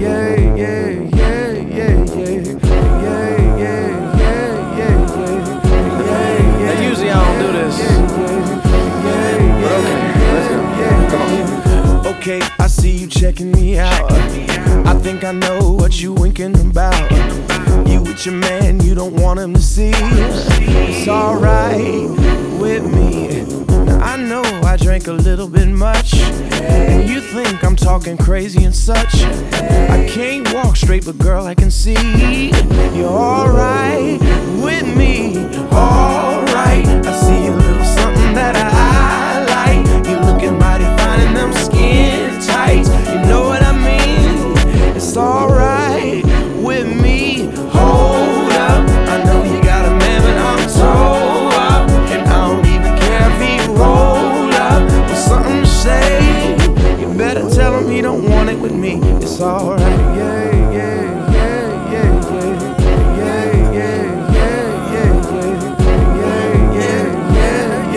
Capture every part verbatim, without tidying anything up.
yeah, yeah, yeah, yeah, yeah, yeah, yeah, yeah, yeah, yeah, yeah. Usually I don't do this, but okay, let's go. Come on. Okay, I see you checking me out. I think I know what you winking about. You with your man, you don't want him to see. It's alright with me. Now I know I drank a little bit much, and you think I'm talking crazy and such. I can't walk straight, but girl, I can see you're alright with me. Alright, I see a little something that I like. You looking mighty fine in them skin tights. You know what I mean? It's alright with me. Hold up, I know you got a man, but I'm toe up, and I don't even care if he roll up with something to say. You better tell him he don't want it with me. It's alright, yeah, yeah, yeah, yeah, yeah, yeah, yeah, yeah, yeah, yeah, yeah,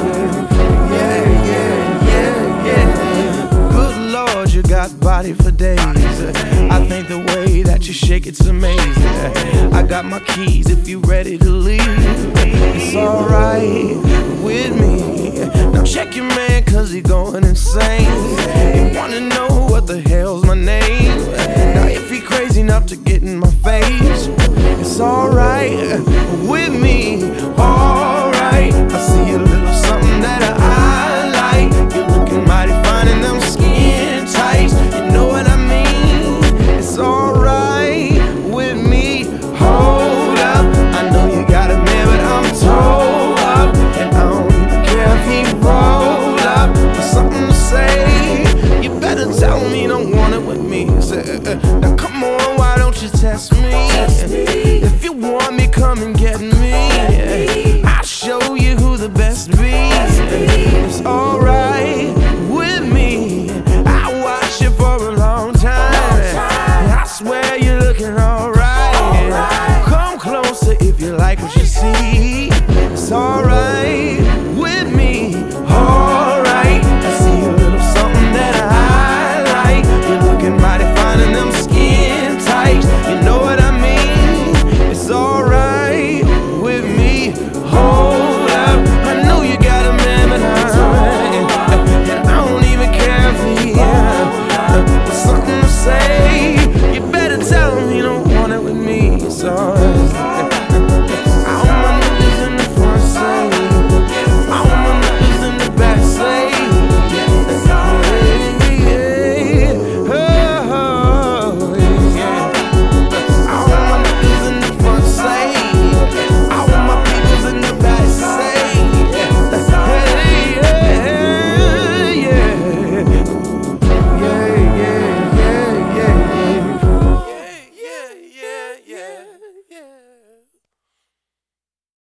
yeah, yeah, yeah, yeah. Good Lord, you got body for days. I think the way that you shake it's amazing. I got my keys if you ready to leave. It's alright with me. Now check your man cause he going insane. You wanna know what the hell's my name? Now if he crazy enough to get in my face, it's alright with me. Alright, I see a little something that I like. You're looking mighty fine in them skin tights. You know what I mean? It's alright with me. Hold up, I know you got a man, but I'm toe up, and I don't even care if he roll up with something to say. You better tell him you don't want it with me. Say, uh, uh, now come on, why don't you test me? If you want me, come and get me. I'll show you who the best be. It's all